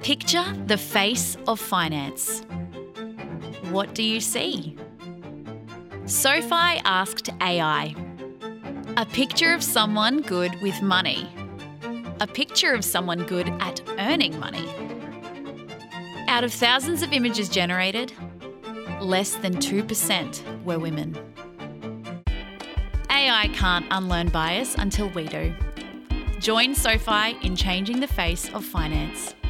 Picture the face of finance. What do you see? SoFi asked AI, a picture of someone good with money. A picture of someone good at earning money. Out of thousands of images generated, less than 2% were women. AI can't unlearn bias until we do. Join SoFi in changing the face of finance.